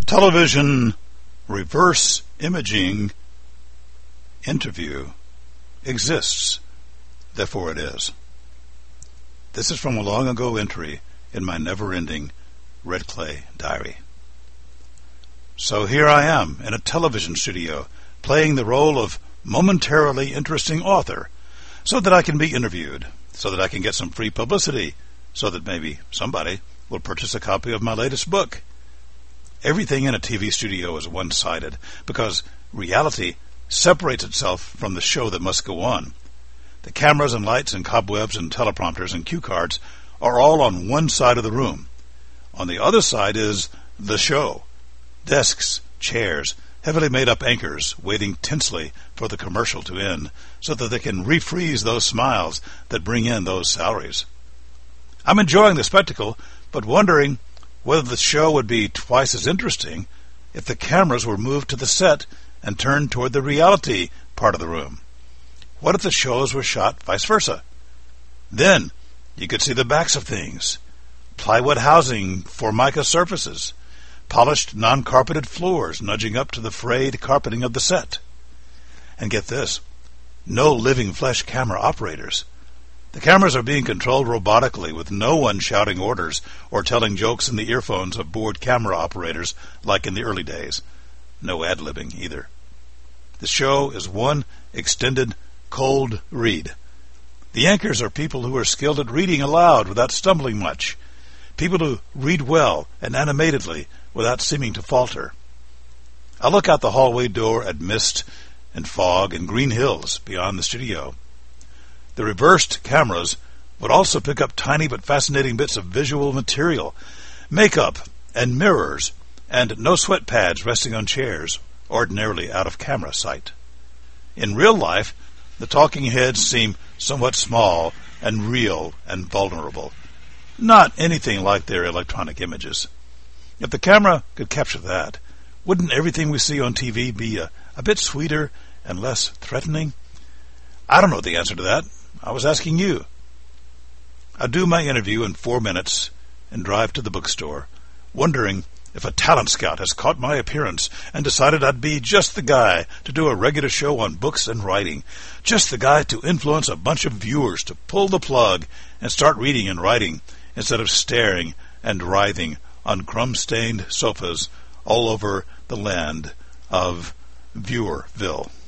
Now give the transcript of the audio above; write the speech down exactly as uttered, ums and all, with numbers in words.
television reverse imaging interview exists, therefore it is. This is from a long ago entry in my never-ending Red Clay diary. So here I am in a television studio playing the role of momentarily interesting author so that I can be interviewed, so that I can get some free publicity, so that maybe somebody will purchase a copy of my latest book. Everything in a T V studio is one-sided because reality separates itself from the show that must go on. The cameras and lights and cobwebs and teleprompters and cue cards are all on one side of the room. On the other side is the show. Desks, chairs, heavily made-up anchors waiting tensely for the commercial to end so that they can refreeze those smiles that bring in those salaries. I'm enjoying the spectacle, but wondering whether the show would be twice as interesting if the cameras were moved to the set and turned toward the reality part of the room. What if the shows were shot vice versa? Then you could see the backs of things, plywood housing for mica surfaces, polished non-carpeted floors nudging up to the frayed carpeting of the set. And get this, no living flesh camera operators. The cameras are being controlled robotically with no one shouting orders or telling jokes in the earphones of bored camera operators like in the early days. No ad-libbing either. The show is one extended cold read. The anchors are people who are skilled at reading aloud without stumbling much, people who read well and animatedly without seeming to falter. I look out the hallway door at mist and fog and green hills beyond the studio. The reversed cameras would also pick up tiny but fascinating bits of visual material, makeup and mirrors, and no sweat pads resting on chairs, ordinarily out of camera sight. In real life, the talking heads seem somewhat small and real and vulnerable, not anything like their electronic images. If the camera could capture that, wouldn't everything we see on T V be a, a bit sweeter and less threatening? I don't know the answer to that. I was asking you. I do my interview in four minutes and drive to the bookstore, wondering if a talent scout has caught my appearance and decided I'd be just the guy to do a regular show on books and writing, just the guy to influence a bunch of viewers to pull the plug and start reading and writing instead of staring and writhing on crumb-stained sofas all over the land of Viewerville.